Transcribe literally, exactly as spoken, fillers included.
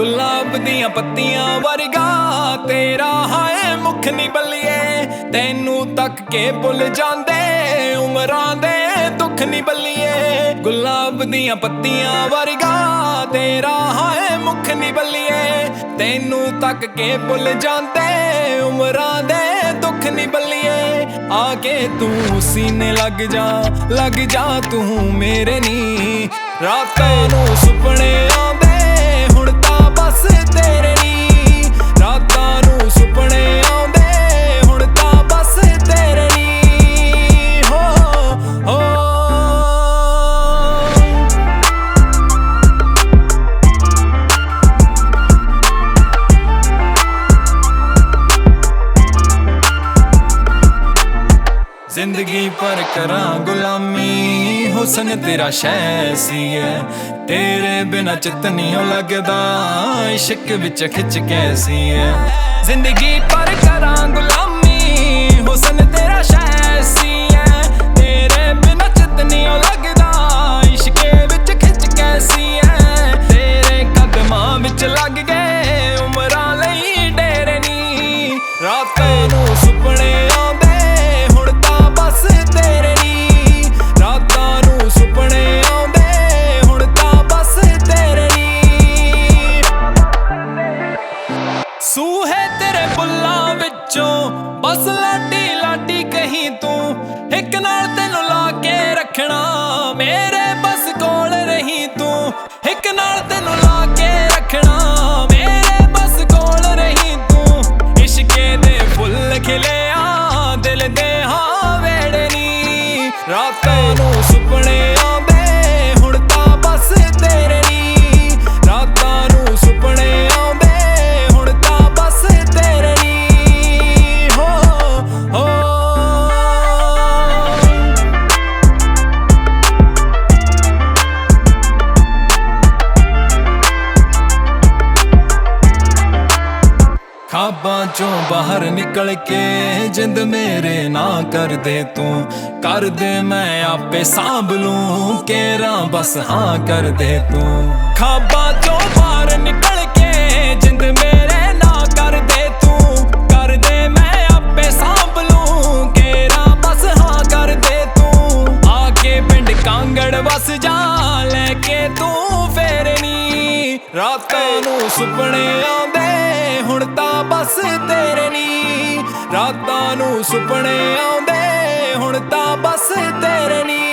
गुलाब दियां पत्तियां वर्गा तेरा हाय मुख नी बल्लिए, तैनू तक के भुल जांदे उमरां दे दुख नी बल्लिए। गुलाब दियां पत्तियां वर्गा तेरा हाय मुख नी बल्लिए, तैनू तक के भुल जांदे उमरां दे दुख नी बल्लिए। आके तू सीने लग जा लग जा तू मेरे नी, रातां नू सुपने आंदे हुण तां बस तेरे नी, रातां नू सुपने आंदे हुण तां बस तेरे नी। हो हो जिंदगी पर करां गुलामी, हुस्न तेरा शैसी है, तेरे बिना चित नहीं लगदा इश्क विच खिच कैसी है। जिंदगी पर करां गुलामी, हुस्न तेरा शैसी है, तेरे बिना चित नहीं लगदा इश्क विच खिच कैसी है। तेरे कदमां विच लग गए उमरां लई डेरे नी, रातां नू सुपने आंदे सूहे तेरे बुल्लां विचों बस लाडी लाडी कहीं तू, एक नाल तेनू ला के रखना मेरे बस कोल रही तू, एक नाल तेनू ला के रखना मेरे बस कोल रही तू। इश्के दे फुल खिले आ दिल दे हाँ वेड़े नी, रातां नू सुपने आंदे हुण तां बस तेरे नी, रातां नू सुपने आंदे ख्वाबां चों बाहर निकल के जिंद मेरे ना कर दे तू, कर दे मैं आपे सांभ लूं केरा बस हाँ कर दे तू। ख्वाबां चों बाहर निकल के जिंद मेरे ना कर दे तू, कर दे मैं आपे सांभ लूं केरा बस हाँ कर दे तू। आके पिंड कांगड़ बस जा लेके तू फेरे नी, रातां नू सुपने आंदे हुण तां बस तेरे नी, रातां नू सुपने आंदे हुण तां बस तेरे नी।